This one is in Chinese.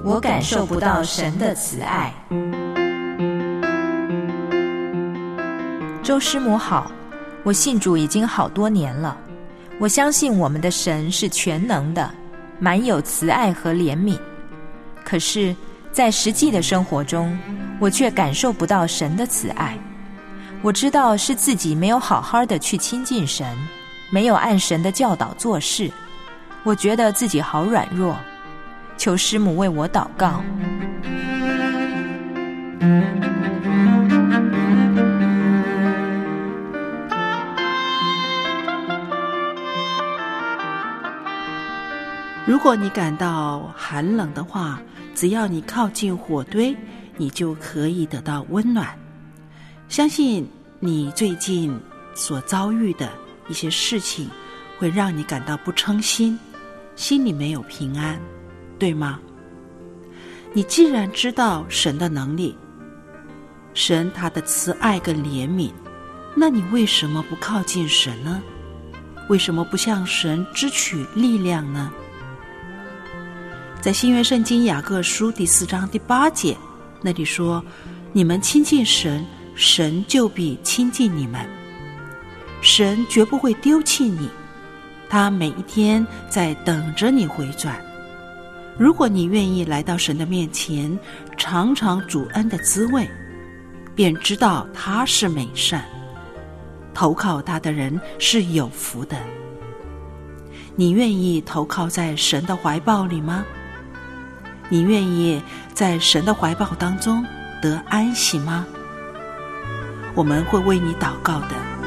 我感受不到神的慈爱。周师母好，我信主已经好多年了，我相信我们的神是全能的，满有慈爱和怜悯。可是在实际的生活中，我却感受不到神的慈爱。我知道是自己没有好好的去亲近神，没有按神的教导做事。我觉得自己好软弱，求师母为我祷告。 如果你感到寒冷的话，只要你靠近火堆，你就可以得到温暖。相信你最近所遭遇的一些事情会让你感到不称心，心里没有平安，对吗？你既然知道神的能力，神他的慈爱跟怜悯，那你为什么不靠近神呢？为什么不向神支取力量呢？在新约圣经雅各书第4章第8节那里说，你们亲近神，神就必亲近你们。神绝不会丢弃你，他每一天在等着你回转。如果你愿意来到神的面前，尝尝主恩的滋味，便知道他是美善，投靠他的人是有福的。你愿意投靠在神的怀抱里吗？你愿意在神的怀抱当中得安息吗？我们会为你祷告的。